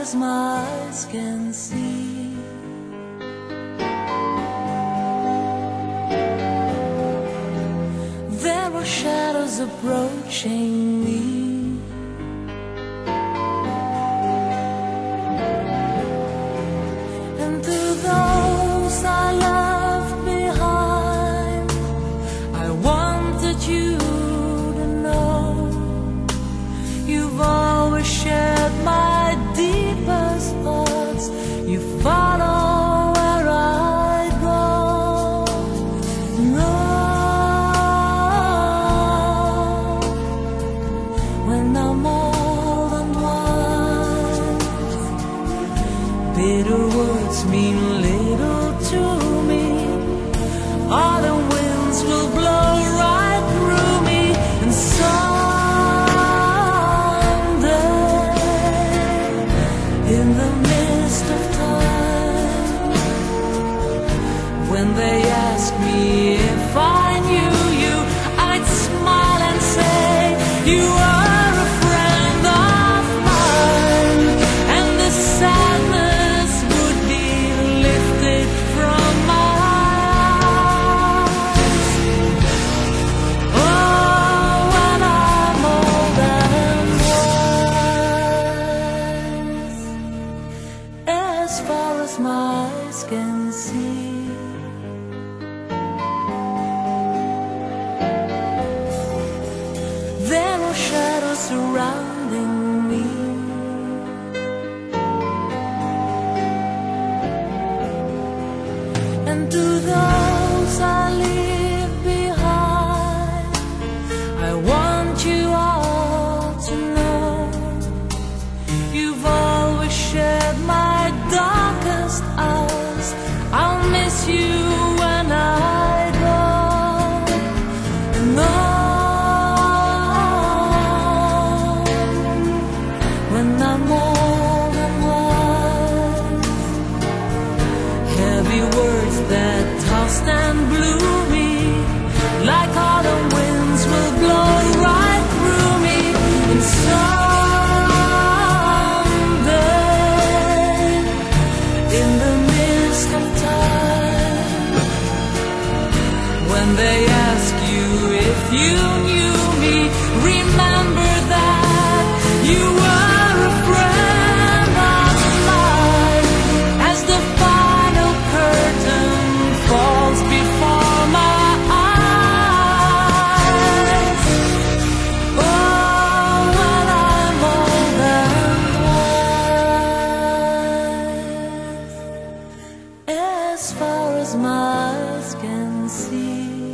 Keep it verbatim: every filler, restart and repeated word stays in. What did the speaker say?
as my eyes can see. There are shadows approaching me, and to those I left behind, I wanted you to know you've always shared my deepest thoughts. You follow where I go. No, when I'm all unwise, bitter words mean little to me. Autumn winds will blow right through me, and someday, in the midst of time, when they ask me if I knew you, I'd smile and say you are a friend of mine, and the sadness would be lifted from my eyes. Oh, when I'm old and wise, as far as my eyes can see. There are shadows surrounding me, and to those I leave behind, I want you all to know you've always shared my darkest hours. I'll miss you when I go, and oh, when I'm old and wise, heavy words that tossed and blew me like autumn winds will blow right through me, and someday, in the midst of time, when they ask you if you knew me, remember that you were a friend of mine. As the final curtain falls before my eyes, oh, when I'm old and wise, as far as my eyes can see.